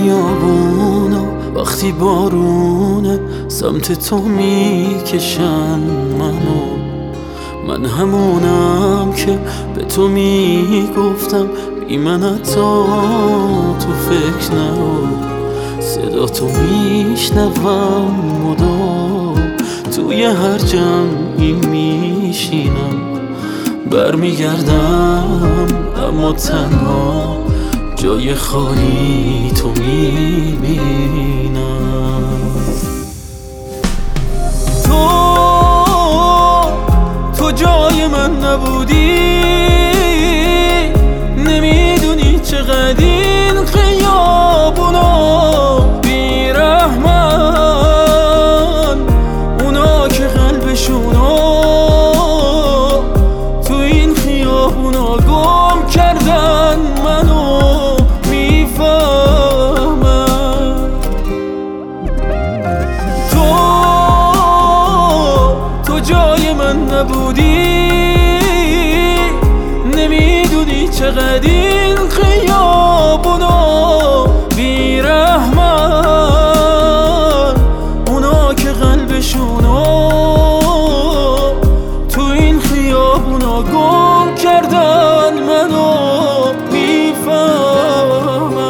خیابونا وقتی بارونه سمت تو میکشن من همونم که به تو میگفتم بی من حتی تو فکر نرو. صدا تو میشنوم مدام توی هر جمعی میشینم، برمیگردم اما تنها جای خالی تو میبینم. تو جای من نبودی، نمیدونی چقدر این خیابونا بیرحمن، اونا که قلبشونو تو این خیابونا گم کردن منو میفهمن. تو جای من نبودی، نمیدونی چقدر این خیابونا بیرحمن، اونا که قلبشونو تو این خیابونا گم کردن منو میفهمن.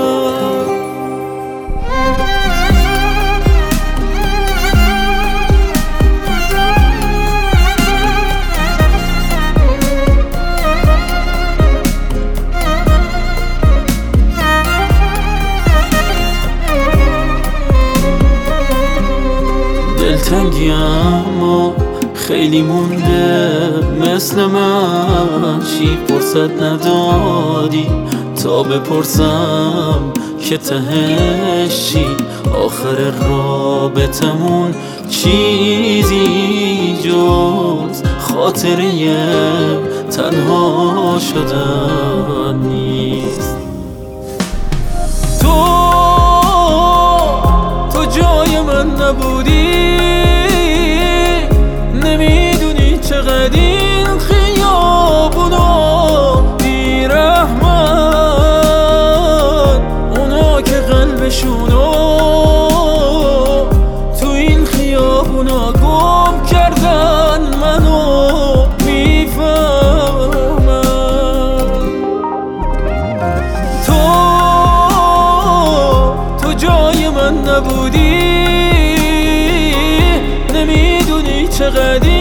دلتنگی اما خیلی مونده مثل من، چی فرصت ندادی تا بپرسم که تهش چی؟ آخر رابطمون چیزی جز خاطره تنها شدن نیست. تو جای من نبودی، نمیدونی چقدر این خیابونا بیرحمن، اونا که قلبشونو تو این خیابونا گم کردن منو میفهمن. تو جای من نبودی، نمیدونی چقدر